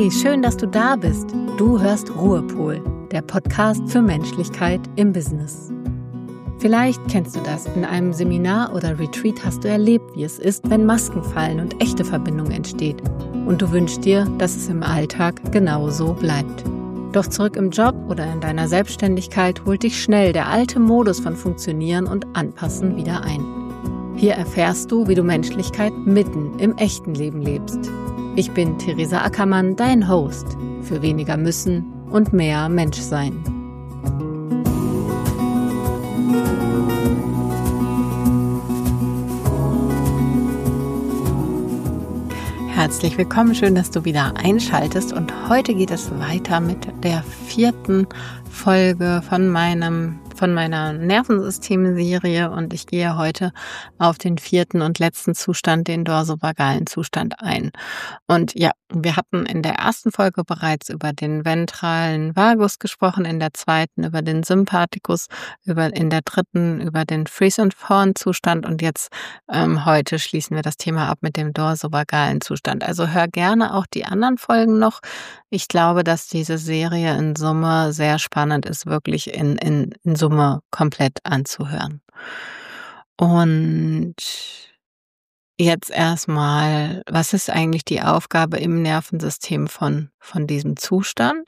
Hey, schön, dass du da bist. Du hörst Ruhepol, der Podcast für Menschlichkeit im Business. Vielleicht kennst du das. In einem Seminar oder Retreat hast du erlebt, wie es ist, wenn Masken fallen und echte Verbindung entsteht. Und du wünschst dir, dass es im Alltag genauso bleibt. Doch zurück im Job oder in deiner Selbstständigkeit holt dich schnell der alte Modus von Funktionieren und Anpassen wieder ein. Hier erfährst du, wie du Menschlichkeit mitten im echten Leben lebst. Ich bin Theresa Ackermann, dein Host für weniger müssen und mehr Menschsein. Herzlich willkommen, schön, dass du wieder einschaltest und heute geht es weiter mit der 4. Folge von meiner Nervensystemserie und ich gehe heute auf den 4. und letzten Zustand, den dorsovagalen Zustand ein. Und ja, wir hatten in der ersten Folge bereits über den ventralen Vagus gesprochen, in der zweiten über den Sympathikus, in der dritten über den Freeze- und Fawn-Zustand und jetzt heute schließen wir das Thema ab mit dem dorsovagalen Zustand. Also hör gerne auch die anderen Folgen noch. Ich glaube, dass diese Serie in Summe sehr spannend ist, wirklich in Summe komplett anzuhören. Und jetzt erstmal, was ist eigentlich die Aufgabe im Nervensystem von diesem Zustand?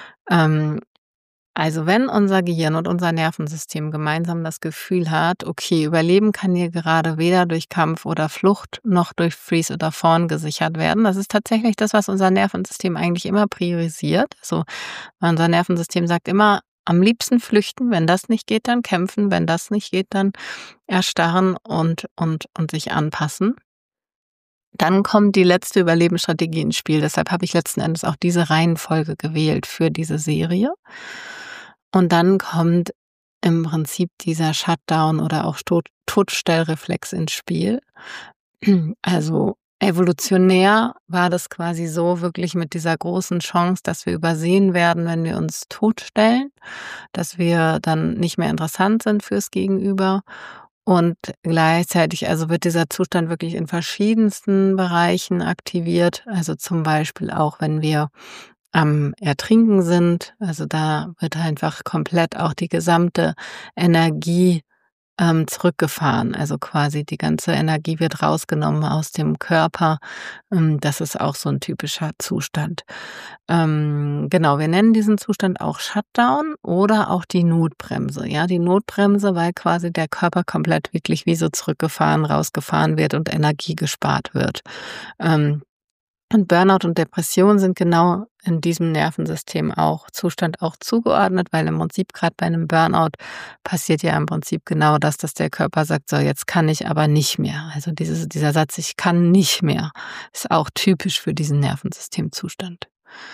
Also wenn unser Gehirn und unser Nervensystem gemeinsam das Gefühl hat, okay, Überleben kann hier gerade weder durch Kampf oder Flucht noch durch Freeze oder Fawn gesichert werden. Das ist tatsächlich das, was unser Nervensystem eigentlich immer priorisiert. Also unser Nervensystem sagt immer, am liebsten flüchten, wenn das nicht geht, dann kämpfen, wenn das nicht geht, dann erstarren und sich anpassen. Dann kommt die letzte Überlebensstrategie ins Spiel. Deshalb habe ich letzten Endes auch diese Reihenfolge gewählt für diese Serie. Und dann kommt im Prinzip dieser Shutdown oder auch Todstellreflex ins Spiel. Also evolutionär war das quasi so wirklich mit dieser großen Chance, dass wir übersehen werden, wenn wir uns totstellen, dass wir dann nicht mehr interessant sind fürs Gegenüber. Und gleichzeitig, also wird dieser Zustand wirklich in verschiedensten Bereichen aktiviert. Also zum Beispiel auch, wenn wir am Ertrinken sind. Also da wird einfach komplett auch die gesamte Energie zurückgefahren. Also quasi die ganze Energie wird rausgenommen aus dem Körper. Das ist auch so ein typischer Zustand. Genau, wir nennen diesen Zustand auch Shutdown oder auch die Notbremse. Ja, die Notbremse, weil quasi der Körper komplett wirklich wie so zurückgefahren, rausgefahren wird und Energie gespart wird. Und Burnout und Depression sind genau in diesem Nervensystem Zustand auch zugeordnet, weil im Prinzip gerade bei einem Burnout passiert ja im Prinzip genau das, dass der Körper sagt, so jetzt kann ich aber nicht mehr. Also dieser Satz, ich kann nicht mehr, ist auch typisch für diesen Nervensystemzustand.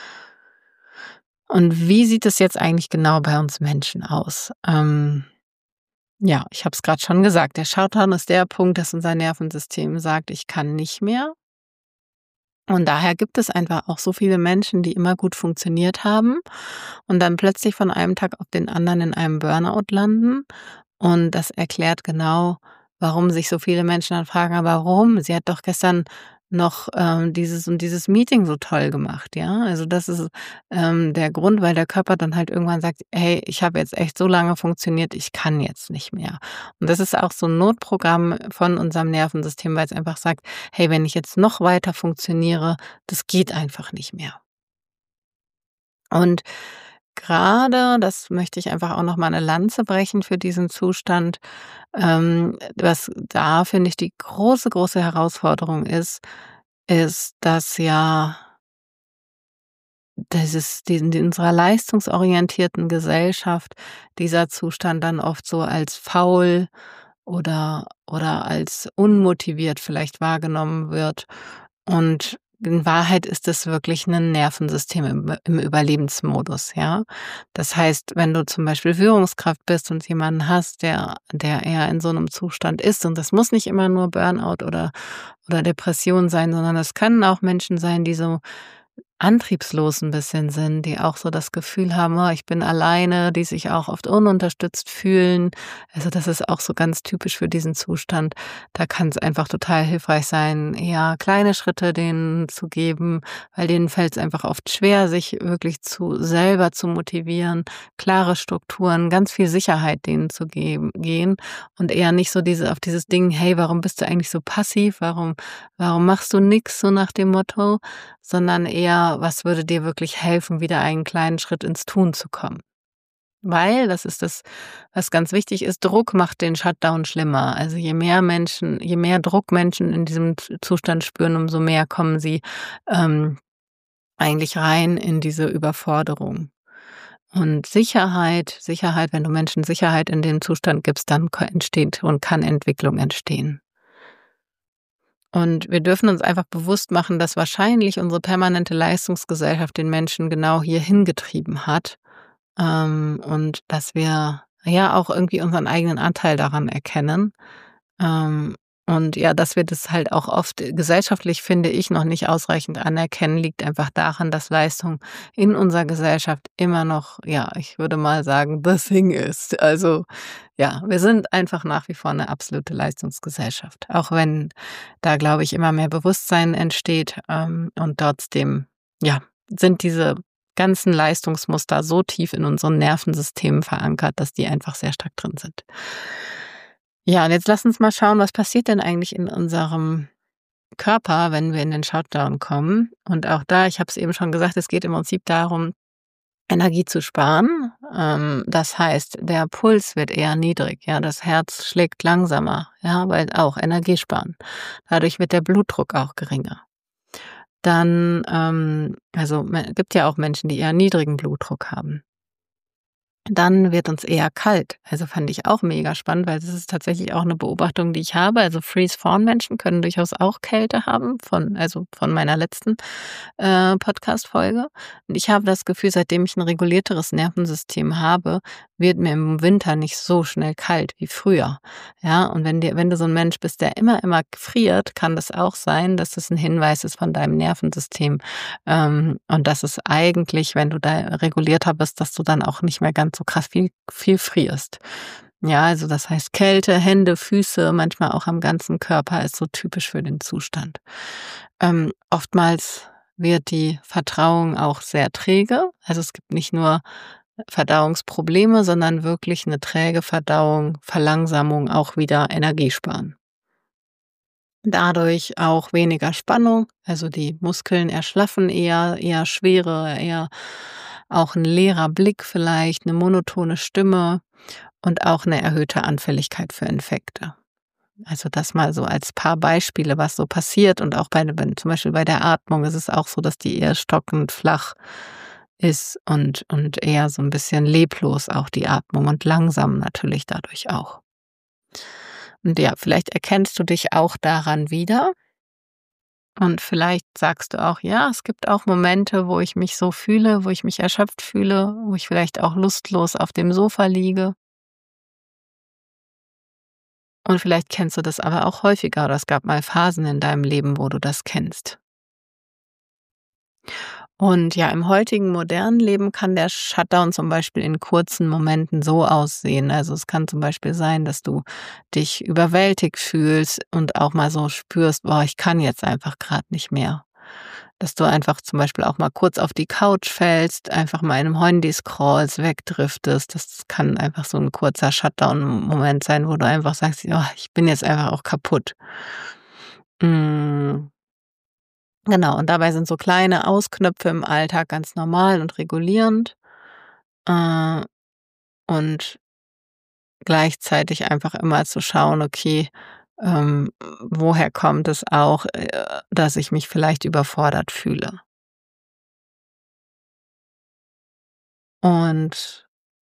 Und wie sieht es jetzt eigentlich genau bei uns Menschen aus? Ja, ich habe es gerade schon gesagt, der Shutdown ist der Punkt, dass unser Nervensystem sagt, ich kann nicht mehr. Und daher gibt es einfach auch so viele Menschen, die immer gut funktioniert haben und dann plötzlich von einem Tag auf den anderen in einem Burnout landen. Und das erklärt genau, warum sich so viele Menschen dann fragen, aber warum? Sie hat doch gestern noch dieses Meeting so toll gemacht, ja. Also das ist der Grund, weil der Körper dann halt irgendwann sagt, hey, ich habe jetzt echt so lange funktioniert, ich kann jetzt nicht mehr. Und das ist auch so ein Notprogramm von unserem Nervensystem, weil es einfach sagt, hey, wenn ich jetzt noch weiter funktioniere, das geht einfach nicht mehr. Und gerade, das möchte ich einfach auch noch mal eine Lanze brechen für diesen Zustand, was da, finde ich, die große, große Herausforderung ist, dass ja in unserer leistungsorientierten Gesellschaft dieser Zustand dann oft so als faul oder als unmotiviert vielleicht wahrgenommen wird. Und in Wahrheit ist es wirklich ein Nervensystem im Überlebensmodus, ja. Das heißt, wenn du zum Beispiel Führungskraft bist und jemanden hast, der eher in so einem Zustand ist, und das muss nicht immer nur Burnout oder Depression sein, sondern es können auch Menschen sein, die so antriebslos ein bisschen sind, die auch so das Gefühl haben: „Oh, ich bin alleine“, die sich auch oft ununterstützt fühlen. Also, das ist auch so ganz typisch für diesen Zustand. Da kann es einfach total hilfreich sein, eher kleine Schritte denen zu geben, weil denen fällt es einfach oft schwer, sich wirklich selber zu motivieren, klare Strukturen, ganz viel Sicherheit denen zu gehen und eher nicht so auf dieses Ding: „Hey, warum bist du eigentlich so passiv? Warum machst du nix?“, so nach dem Motto, sondern eher, was würde dir wirklich helfen, wieder einen kleinen Schritt ins Tun zu kommen? Weil, das ist das, was ganz wichtig ist, Druck macht den Shutdown schlimmer. Also je mehr Druck Menschen in diesem Zustand spüren, umso mehr kommen sie ähm, eigentlich rein in diese Überforderung. Und Sicherheit, wenn du Menschen Sicherheit in den Zustand gibst, dann entsteht und kann Entwicklung entstehen. Und wir dürfen uns einfach bewusst machen, dass wahrscheinlich unsere permanente Leistungsgesellschaft den Menschen genau hier hingetrieben hat, und dass wir ja auch irgendwie unseren eigenen Anteil daran erkennen. Ähm, und ja, dass wir das halt auch oft gesellschaftlich, finde ich, noch nicht ausreichend anerkennen, liegt einfach daran, dass Leistung in unserer Gesellschaft immer noch, ja, ich würde mal sagen, the thing ist. Also ja, wir sind einfach nach wie vor eine absolute Leistungsgesellschaft, auch wenn da, glaube ich, immer mehr Bewusstsein entsteht, und trotzdem, ja, sind diese ganzen Leistungsmuster so tief in unseren Nervensystemen verankert, dass die einfach sehr stark drin sind. Ja, und jetzt lass uns mal schauen, was passiert denn eigentlich in unserem Körper, wenn wir in den Shutdown kommen? Und auch da, ich habe es eben schon gesagt, es geht im Prinzip darum, Energie zu sparen. Das heißt, der Puls wird eher niedrig, ja, das Herz schlägt langsamer, ja, weil auch Energie sparen. Dadurch wird der Blutdruck auch geringer. Dann, gibt ja auch Menschen, die eher niedrigen Blutdruck haben. Dann wird uns eher kalt. Also, fand ich auch mega spannend, weil das ist tatsächlich auch eine Beobachtung, die ich habe. Also, Freeze-Fawn-Menschen können durchaus auch Kälte haben von meiner letzten, Podcast-Folge. Und ich habe das Gefühl, seitdem ich ein regulierteres Nervensystem habe, wird mir im Winter nicht so schnell kalt wie früher. Ja, und wenn du so ein Mensch bist, der immer friert, kann das auch sein, dass das ein Hinweis ist von deinem Nervensystem, und dass es eigentlich, wenn du da regulierter bist, dass du dann auch nicht mehr ganz so krass viel frierst. Ja, also das heißt Kälte, Hände, Füße, manchmal auch am ganzen Körper ist so typisch für den Zustand. Oftmals wird die Verdauung auch sehr träge. Also es gibt nicht nur Verdauungsprobleme, sondern wirklich eine träge Verdauung, Verlangsamung, auch wieder Energie sparen. Dadurch auch weniger Spannung, also die Muskeln erschlaffen eher Schwere, eher auch ein leerer Blick vielleicht, eine monotone Stimme und auch eine erhöhte Anfälligkeit für Infekte. Also das mal so als paar Beispiele, was so passiert, und auch zum Beispiel bei der Atmung ist es auch so, dass die eher stockend flach ist und eher so ein bisschen leblos auch die Atmung und langsam natürlich dadurch auch. Und ja, vielleicht erkennst du dich auch daran wieder und vielleicht sagst du auch: „Ja, es gibt auch Momente, wo ich mich so fühle, wo ich mich erschöpft fühle, wo ich vielleicht auch lustlos auf dem Sofa liege.“ Und vielleicht kennst du das aber auch häufiger oder es gab mal Phasen in deinem Leben, wo du das kennst. Und ja, im heutigen modernen Leben kann der Shutdown zum Beispiel in kurzen Momenten so aussehen. Also es kann zum Beispiel sein, dass du dich überwältigt fühlst und auch mal so spürst: „Boah, ich kann jetzt einfach gerade nicht mehr.“ Dass du einfach zum Beispiel auch mal kurz auf die Couch fällst, einfach mal in 'nem Handy scrollst, wegdriftest. Das kann einfach so ein kurzer Shutdown-Moment sein, wo du einfach sagst: „Oh, ich bin jetzt einfach auch kaputt.“ Hm. Genau, und dabei sind so kleine Ausknöpfe im Alltag ganz normal und regulierend, äh, und gleichzeitig einfach immer zu schauen: „Okay, woher kommt es auch, dass ich mich vielleicht überfordert fühle?“ Und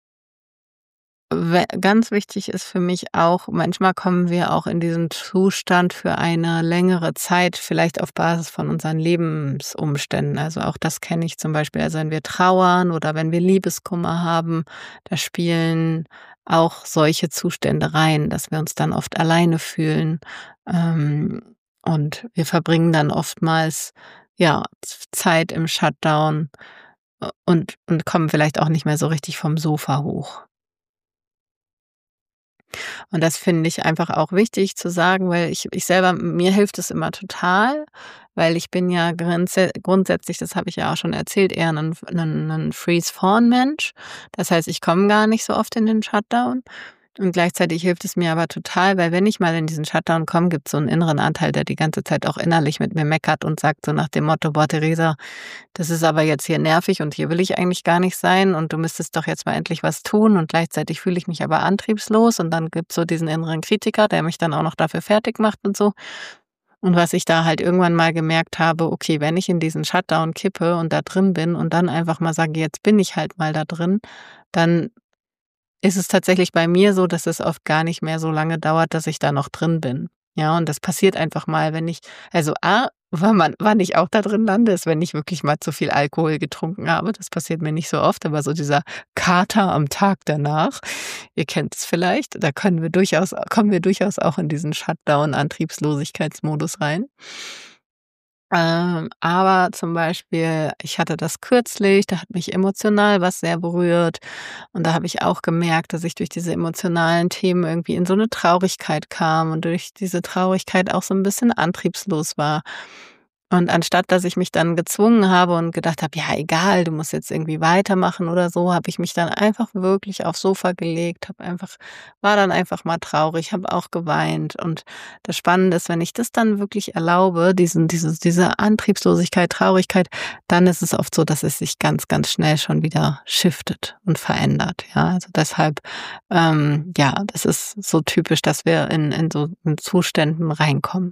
ganz wichtig ist für mich auch, manchmal kommen wir auch in diesen Zustand für eine längere Zeit, vielleicht auf Basis von unseren Lebensumständen. Also auch das kenne ich zum Beispiel. Also wenn wir trauern oder wenn wir Liebeskummer haben, da spielen auch solche Zustände rein, dass wir uns dann oft alleine fühlen. Und wir verbringen dann oftmals ja, Zeit im Shutdown, und kommen vielleicht auch nicht mehr so richtig vom Sofa hoch. Und das finde ich einfach auch wichtig zu sagen, weil ich selber mir hilft es immer total, weil ich bin ja grundsätzlich, das habe ich ja auch schon erzählt, eher 'nen Freeze-Fawn-Mensch. Das heißt, ich komme gar nicht so oft in den Shutdown. Und gleichzeitig hilft es mir aber total, weil wenn ich mal in diesen Shutdown komme, gibt's so 'n inneren Anteil, der die ganze Zeit auch innerlich mit mir meckert und sagt so nach dem Motto: „Boah, Theresa, das ist aber jetzt hier nervig und hier will ich eigentlich gar nicht sein und du müsstest doch jetzt mal endlich was tun." Und gleichzeitig fühle ich mich aber antriebslos und dann gibt's so diesen inneren Kritiker, der mich dann auch noch dafür fertig macht und so. Und was ich da halt irgendwann mal gemerkt habe, okay, wenn ich in diesen Shutdown kippe und da drin bin und dann einfach mal sage: „Jetzt bin ich halt mal da drin", dann ist es tatsächlich bei mir so, dass es oft gar nicht mehr so lange dauert, dass ich da noch drin bin. Ja, und das passiert einfach mal, wenn ich, also A, wann ich auch da drin lande, ist, wenn ich wirklich mal zu viel Alkohol getrunken habe. Das passiert mir nicht so oft, aber so dieser Kater am Tag danach, ihr kennt es vielleicht, da kommen wir durchaus auch in diesen Shutdown-Antriebslosigkeitsmodus rein. Aber zum Beispiel, ich hatte das kürzlich, da hat mich emotional was sehr berührt und da habe ich auch gemerkt, dass ich durch diese emotionalen Themen irgendwie in so eine Traurigkeit kam und durch diese Traurigkeit auch so ein bisschen antriebslos war. Und anstatt dass ich mich dann gezwungen habe und gedacht habe: „Ja, egal, du musst jetzt irgendwie weitermachen" oder so, habe ich mich dann einfach wirklich aufs Sofa gelegt, war dann einfach mal traurig, habe auch geweint. Und das Spannende ist, wenn ich das dann wirklich erlaube, diese Antriebslosigkeit, Traurigkeit, dann ist es oft so, dass es sich ganz, ganz schnell schon wieder shiftet und verändert, ja. Also deshalb, ja, das ist so typisch, dass wir in Zuständen reinkommen.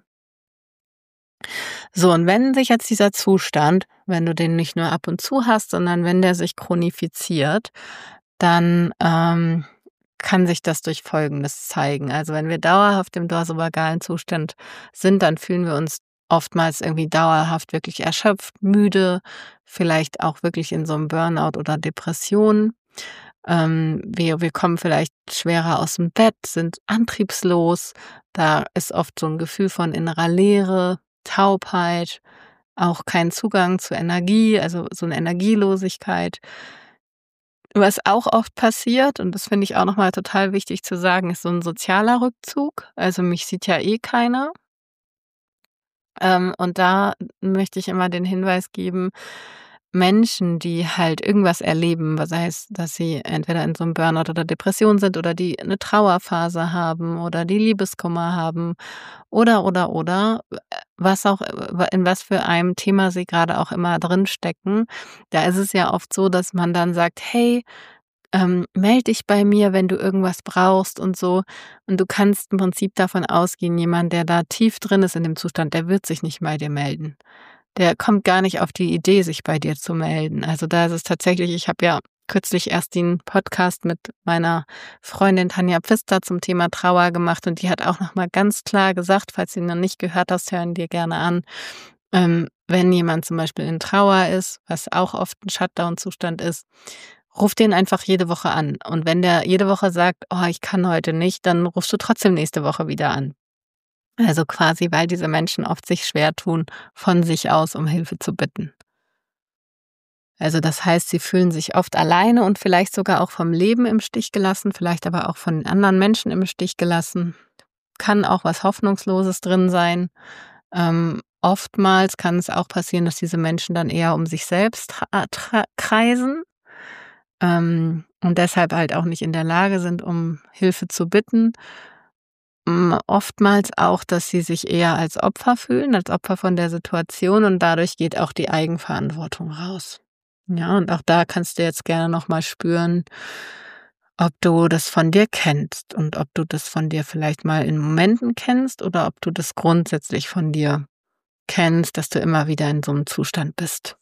So, und wenn sich jetzt dieser Zustand, wenn du den nicht nur ab und zu hast, sondern wenn der sich chronifiziert, dann, kann sich das durch Folgendes zeigen. Also, wenn wir dauerhaft im dorsovagalen Zustand sind, dann fühlen wir uns oftmals irgendwie dauerhaft wirklich erschöpft, müde, vielleicht auch wirklich in so einem Burnout oder Depression. Wir kommen vielleicht schwerer aus dem Bett, sind antriebslos. Da ist oft so ein Gefühl von innerer Leere, Taubheit, auch kein Zugang zu Energie, also so 'ne Energielosigkeit. Was auch oft passiert, und das finde ich auch noch mal total wichtig zu sagen, ist so 'n sozialer Rückzug. Also, mich sieht ja eh keiner. Und da möchte ich immer den Hinweis geben, Menschen, die halt irgendwas erleben, was heißt, dass sie entweder in so einem Burnout oder Depression sind oder die eine Trauerphase haben oder die Liebeskummer haben oder, was auch in was für einem Thema sie gerade auch immer drinstecken. Da ist es ja oft so, dass man dann sagt: „Hey, melde dich bei mir, wenn du irgendwas brauchst" und so. Und du kannst im Prinzip davon ausgehen, jemand, der da tief drin ist in dem Zustand, der wird sich nicht bei dir melden. Der kommt gar nicht auf die Idee, sich bei dir zu melden. Also, da ist es tatsächlich, ich habe ja kürzlich erst den Podcast mit meiner Freundin Tanja Pfister zum Thema Trauer gemacht und die hat auch noch mal ganz klar gesagt, falls du ihn noch nicht gehört hast, hören dir gerne an, wenn jemand zum Beispiel in Trauer ist, was auch oft 'n Shutdown-Zustand ist, ruf den einfach jede Woche an. Und wenn der jede Woche sagt: „Oh, ich kann heute nicht", dann rufst du trotzdem nächste Woche wieder an. Also quasi, weil diese Menschen oft sich schwer tun, von sich aus um Hilfe zu bitten. Also das heißt, sie fühlen sich oft alleine und vielleicht sogar auch vom Leben im Stich gelassen, vielleicht aber auch von anderen Menschen im Stich gelassen. Kann auch was Hoffnungsloses drin sein. Oftmals kann es auch passieren, dass diese Menschen dann eher um sich selbst kreisen, und deshalb halt auch nicht in der Lage sind, um Hilfe zu bitten. Oftmals auch, dass sie sich eher als Opfer fühlen, als Opfer von der Situation, und dadurch geht auch die Eigenverantwortung raus. Ja, und auch da kannst du jetzt gerne noch mal spüren, ob du das von dir kennst und ob du das von dir vielleicht mal in Momenten kennst oder ob du das grundsätzlich von dir kennst, dass du immer wieder in so einem Zustand bist.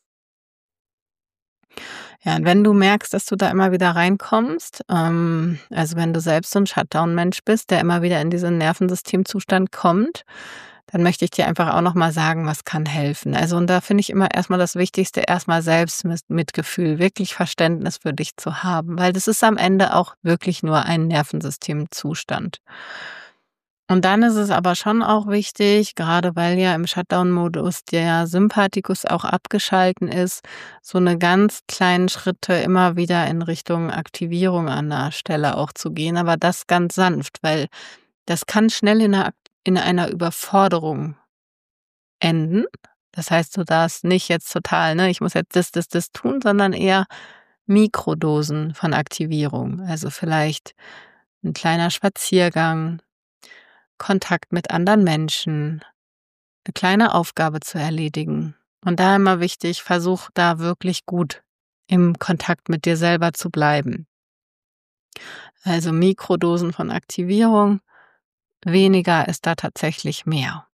Ja, und wenn du merkst, dass du da immer wieder reinkommst, also wenn du selbst so 'n Shutdown-Mensch bist, der immer wieder in diesen Nervensystemzustand kommt, dann möchte ich dir einfach auch noch mal sagen, was kann helfen. Also, und da finde ich immer erst mal das Wichtigste, erst mal Selbstmitgefühl, wirklich Verständnis für dich zu haben, weil das ist am Ende auch wirklich nur ein Nervensystemzustand. Und dann ist es aber schon auch wichtig, gerade weil ja im Shutdown-Modus der Sympathikus auch abgeschalten ist, so eine ganz kleinen Schritte immer wieder in Richtung Aktivierung an der Stelle auch zu gehen, aber das ganz sanft, weil das kann schnell in einer Überforderung enden. Das heißt, du darfst nicht jetzt total, ne, ich muss jetzt das tun, sondern eher Mikrodosen von Aktivierung. Also vielleicht ein kleiner Spaziergang, Kontakt mit anderen Menschen, eine kleine Aufgabe zu erledigen. Und da immer wichtig, versuch da wirklich gut im Kontakt mit dir selber zu bleiben. Also Mikrodosen von Aktivierung, weniger ist da tatsächlich mehr.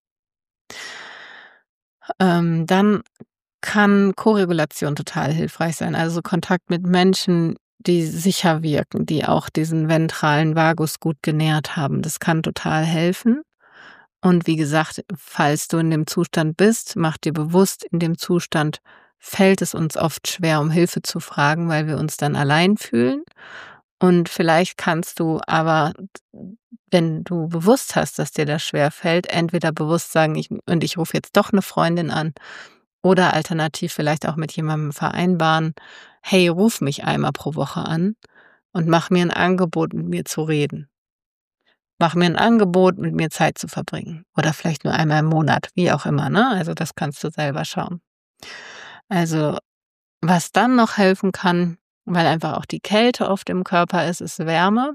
Dann kann Koregulation total hilfreich sein, also Kontakt mit Menschen, die sicher wirken, die auch diesen ventralen Vagus gut genährt haben. Das kann total helfen. Und wie gesagt, falls du in dem Zustand bist, mach dir bewusst, in dem Zustand fällt es uns oft schwer, um Hilfe zu fragen, weil wir uns dann allein fühlen. Und vielleicht kannst du aber, wenn du bewusst hast, dass dir das schwer fällt, entweder bewusst sagen, ich rufe jetzt doch eine Freundin an oder alternativ vielleicht auch mit jemandem vereinbaren, hey, ruf mich einmal pro Woche an und mach mir ein Angebot, mit mir zu reden. Mach mir ein Angebot, mit mir Zeit zu verbringen. Oder vielleicht nur einmal im Monat, wie auch immer, ne? Also das kannst du selber schauen. Also, was dann noch helfen kann, weil einfach auch die Kälte oft im Körper ist Wärme.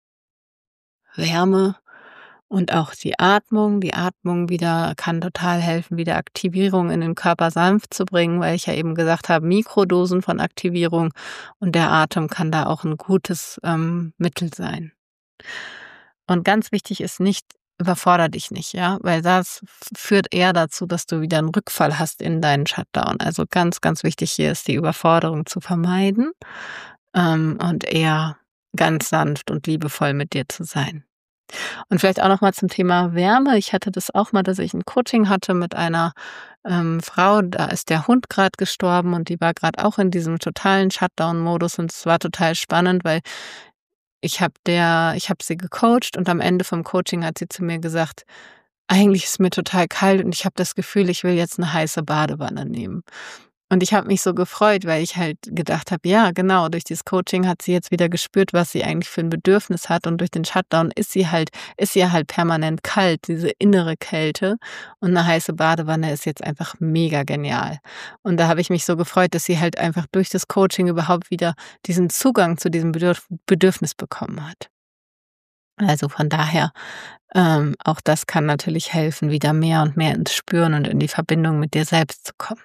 Wärme und auch die Atmung. Die Atmung wieder kann total helfen, wieder Aktivierung in den Körper sanft zu bringen, weil ich ja eben gesagt habe, Mikrodosen von Aktivierung und der Atem kann da auch ein gutes, Mittel sein. Und ganz wichtig ist nicht, überfordere dich nicht, ja, weil das führt eher dazu, dass du wieder einen Rückfall hast in deinen Shutdown. Also ganz, ganz wichtig hier ist, die Überforderung zu vermeiden, und eher ganz sanft und liebevoll mit dir zu sein. Und vielleicht auch noch mal zum Thema Wärme. Ich hatte das auch mal, dass ich ein Coaching hatte mit einer, Frau, da ist der Hund gerade gestorben und die war gerade auch in diesem totalen Shutdown-Modus und es war total spannend, weil ich habe sie gecoacht und am Ende vom Coaching hat sie zu mir gesagt: „Eigentlich ist mir total kalt und ich habe das Gefühl, ich will jetzt eine heiße Badewanne nehmen.“ Und ich habe mich so gefreut, weil ich halt gedacht habe, ja, genau, durch dieses Coaching hat sie jetzt wieder gespürt, was sie eigentlich für ein Bedürfnis hat und durch den Shutdown ist ihr halt permanent kalt, diese innere Kälte und eine heiße Badewanne ist jetzt einfach mega genial. Und da habe ich mich so gefreut, dass sie halt einfach durch das Coaching überhaupt wieder diesen Zugang zu diesem Bedürfnis bekommen hat. Also von daher, auch das kann natürlich helfen, wieder mehr und mehr ins Spüren und in die Verbindung mit dir selbst zu kommen.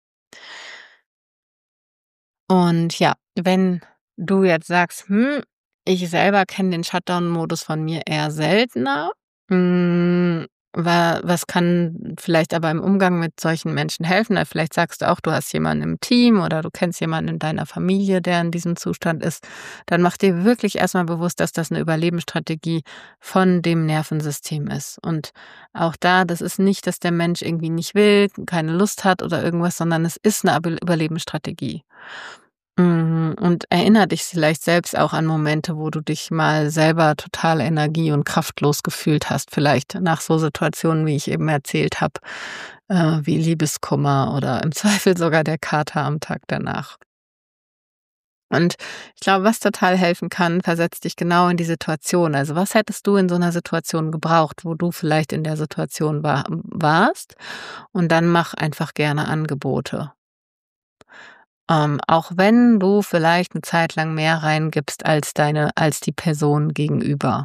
Und ja, wenn du jetzt sagst: ich selber kenne den Shutdown-Modus von mir eher seltener, was kann vielleicht aber im Umgang mit solchen Menschen helfen?“ Vielleicht sagst du auch, du hast jemanden im Team oder du kennst jemanden in deiner Familie, der in diesem Zustand ist. Dann mach dir wirklich erstmal bewusst, dass das eine Überlebensstrategie von dem Nervensystem ist. Und auch da, das ist nicht, dass der Mensch irgendwie nicht will, keine Lust hat oder irgendwas, sondern es ist eine Überlebensstrategie. Und erinnere dich vielleicht selbst auch an Momente, wo du dich mal selber total energie und kraftlos gefühlt hast, vielleicht nach so Situationen, wie ich eben erzählt habe, wie Liebeskummer oder im Zweifel sogar der Kater am Tag danach. Und ich glaube, was total helfen kann, versetz dich genau in die Situation. Also, was hättest du in so einer Situation gebraucht, wo du vielleicht in der Situation warst? Und dann mach einfach gerne Angebote. Auch wenn du vielleicht eine Zeit lang mehr reingibst als die Person gegenüber.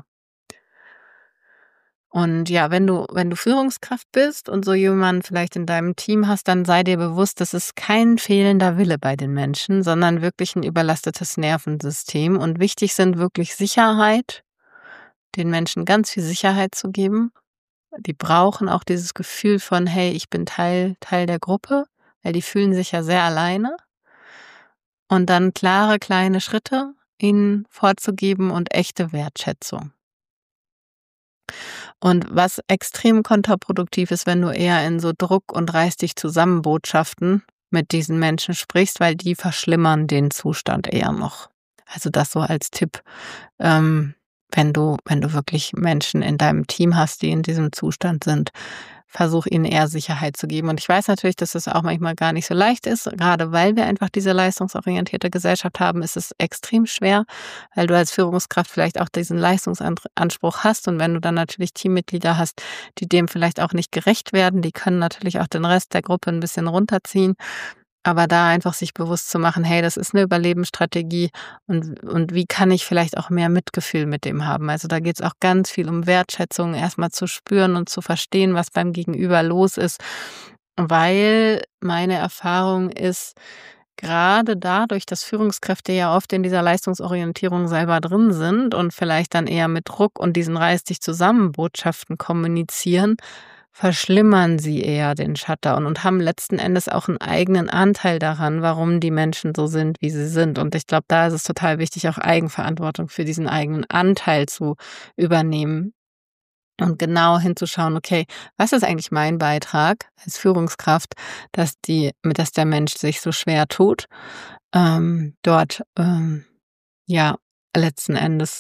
Und ja, wenn du Führungskraft bist und so jemanden vielleicht in deinem Team hast, dann sei dir bewusst, das ist kein fehlender Wille bei den Menschen, sondern wirklich ein überlastetes Nervensystem. Und wichtig sind wirklich Sicherheit, den Menschen ganz viel Sicherheit zu geben. Die brauchen auch dieses Gefühl von: „Hey, ich bin Teil der Gruppe“, weil die fühlen sich ja sehr alleine. Und dann klare kleine Schritte ihnen vorzugeben und echte Wertschätzung. Und was extrem kontraproduktiv ist, wenn du eher in so Druck und reiß dich zusammen Botschaften mit diesen Menschen sprichst, weil die verschlimmern den Zustand eher noch. Also das so als Tipp. Ähm, wenn du wirklich Menschen in deinem Team hast, die in diesem Zustand sind, versuch ihnen eher Sicherheit zu geben. Und ich weiß natürlich, dass es auch manchmal gar nicht so leicht ist. Gerade weil wir einfach diese leistungsorientierte Gesellschaft haben, ist es extrem schwer, weil du als Führungskraft vielleicht auch diesen Leistungsanspruch hast. Und wenn du dann natürlich Teammitglieder hast, die dem vielleicht auch nicht gerecht werden, die können natürlich auch den Rest der Gruppe ein bisschen runterziehen. Aber da einfach sich bewusst zu machen: „Hey, das ist eine Überlebensstrategie und wie kann ich vielleicht auch mehr Mitgefühl mit dem haben?“ Also, da geht es auch ganz viel um Wertschätzung, erstmal zu spüren und zu verstehen, was beim Gegenüber los ist. Weil meine Erfahrung ist, gerade dadurch, dass Führungskräfte ja oft in dieser Leistungsorientierung selber drin sind und vielleicht dann eher mit Druck und diesen „Reiß dich zusammen“ Botschaften kommunizieren, verschlimmern sie eher den Shutdown und haben letzten Endes auch einen eigenen Anteil daran, warum die Menschen so sind, wie sie sind. Und ich glaube, da ist es total wichtig, auch Eigenverantwortung für diesen eigenen Anteil zu übernehmen und genau hinzuschauen: „Okay, was ist eigentlich mein Beitrag als Führungskraft, dass der Mensch sich so schwer tut, dort, ja, letzten Endes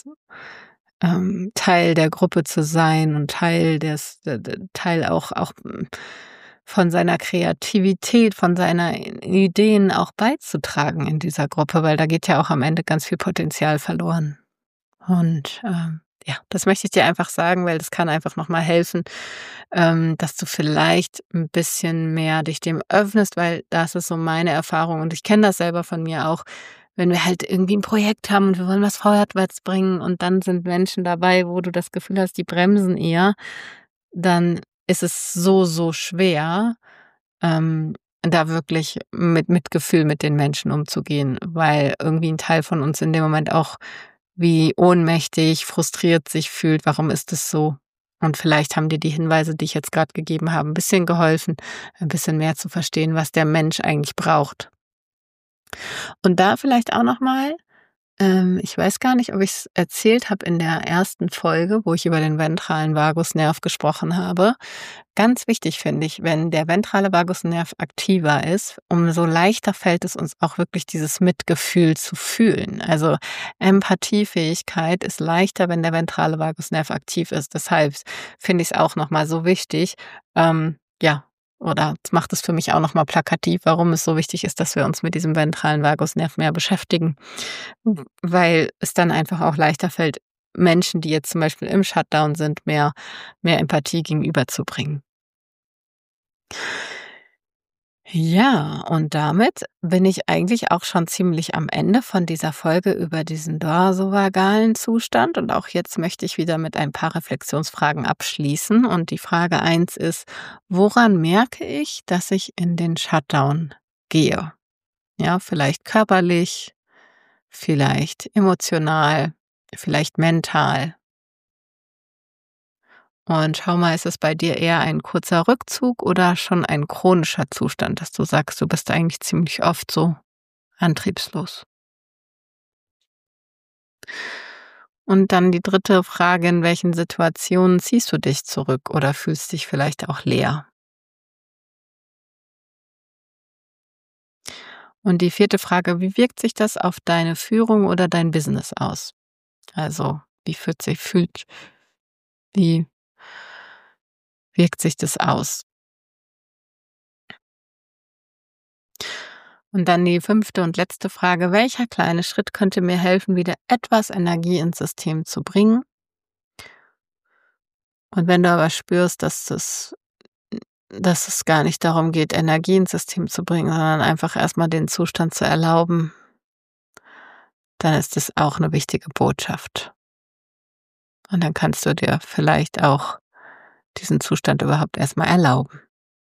Teil der Gruppe zu sein und Teil auch von seiner Kreativität, von seiner Ideen auch beizutragen in dieser Gruppe, weil da geht ja auch am Ende ganz viel Potenzial verloren. Und, ja, das möchte ich dir einfach sagen, weil das kann einfach noch mal helfen, dass du vielleicht ein bisschen mehr dich dem öffnest, weil das ist so meine Erfahrung und ich kenne das selber von mir auch, wenn wir halt irgendwie ein Projekt haben und wir wollen was vorwärts bringen und dann sind Menschen dabei, wo du das Gefühl hast, die bremsen eher, dann ist es so, so schwer, da wirklich mit Mitgefühl mit den Menschen umzugehen, weil irgendwie ein Teil von uns in dem Moment auch wie ohnmächtig, frustriert sich fühlt. Warum ist es so? Und vielleicht haben dir die Hinweise, die ich jetzt gerade gegeben habe, ein bisschen geholfen, ein bisschen mehr zu verstehen, was der Mensch eigentlich braucht. Und da vielleicht auch noch mal ich weiß gar nicht, ob ich es erzählt habe in der ersten Folge, wo ich über den ventralen Vagusnerv gesprochen habe. Ganz wichtig finde ich, wenn der ventrale Vagusnerv aktiver ist, umso leichter fällt es uns auch wirklich dieses Mitgefühl zu fühlen. Also Empathiefähigkeit ist leichter, wenn der ventrale Vagusnerv aktiv ist. Deshalb finde ich es auch noch mal so wichtig, ja, oder es macht es für mich auch noch mal plakativ, warum es so wichtig ist, dass wir uns mit diesem ventralen Vagusnerv mehr beschäftigen. Weil es dann einfach auch leichter fällt, Menschen, die jetzt zum Beispiel im Shutdown sind, mehr Empathie gegenüberzubringen. Ja, und damit bin ich eigentlich auch schon ziemlich am Ende von dieser Folge über diesen dorsovagalen Zustand. Und auch jetzt möchte ich wieder mit ein paar Reflexionsfragen abschließen. Und die Frage eins ist: Woran merke ich, dass ich in den Shutdown gehe? Ja, vielleicht körperlich, vielleicht emotional, vielleicht mental. Und schau mal, ist es bei dir eher ein kurzer Rückzug oder schon ein chronischer Zustand, dass du sagst, du bist eigentlich ziemlich oft so antriebslos? Und dann die dritte Frage: In welchen Situationen ziehst du dich zurück oder fühlst dich vielleicht auch leer? Und die vierte Frage: Wie wirkt sich das auf deine Führung oder dein Business aus? Also, wie wirkt sich das aus? Und dann die fünfte und letzte Frage: Welcher kleine Schritt könnte mir helfen, wieder etwas Energie ins System zu bringen? Und wenn du aber spürst, dass es gar nicht darum geht, Energie ins System zu bringen, sondern einfach erstmal den Zustand zu erlauben, dann ist das auch eine wichtige Botschaft. Und dann kannst du dir vielleicht auch diesen Zustand überhaupt erstmal erlauben.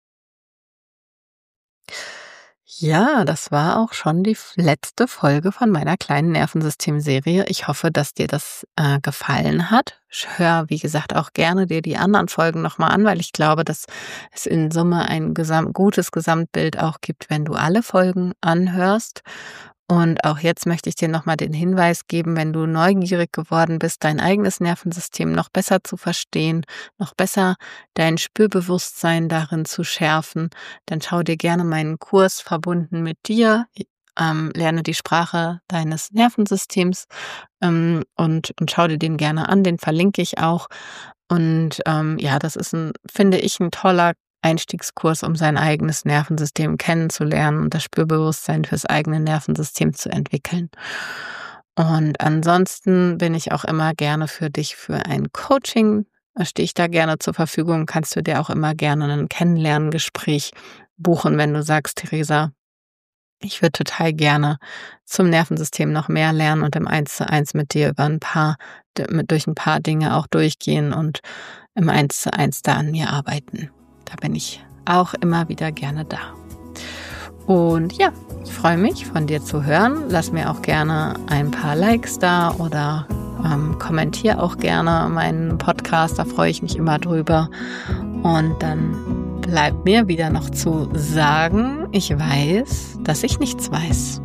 Ja, das war auch schon die letzte Folge von meiner kleinen Nervensystemserie. Ich hoffe, dass dir das gefallen hat. Hör, wie gesagt, auch gerne dir die anderen Folgen nochmal an, weil ich glaube, dass es in Summe ein gutes Gesamtbild auch gibt, wenn du alle Folgen anhörst. Und auch jetzt möchte ich dir nochmal den Hinweis geben, wenn du neugierig geworden bist, dein eigenes Nervensystem noch besser zu verstehen, noch besser dein Spürbewusstsein darin zu schärfen, dann schau dir gerne meinen Kurs Verbunden mit dir lerne die Sprache deines Nervensystems und schau dir den gerne an, den verlinke ich auch. Und ja, das ist finde ich, ein toller Einstiegskurs, um sein eigenes Nervensystem kennenzulernen und das Spürbewusstsein fürs eigene Nervensystem zu entwickeln. Und ansonsten bin ich auch immer gerne für dich für ein Coaching, stehe ich da gerne zur Verfügung. Kannst du dir auch immer gerne ein Kennenlerngespräch buchen, wenn du sagst: „Theresa, ich würde total gerne zum Nervensystem noch mehr lernen und im Eins-zu-eins mit dir durch ein paar Dinge auch durchgehen und im Eins-zu-eins da an mir arbeiten." Da bin ich auch immer wieder gerne da. Und ja, ich freue mich, von dir zu hören. Lass mir auch gerne ein paar Likes da oder kommentiere auch gerne meinen Podcast. Da freue ich mich immer drüber. Und dann bleibt mir wieder noch zu sagen, ich weiß, dass ich nichts weiß.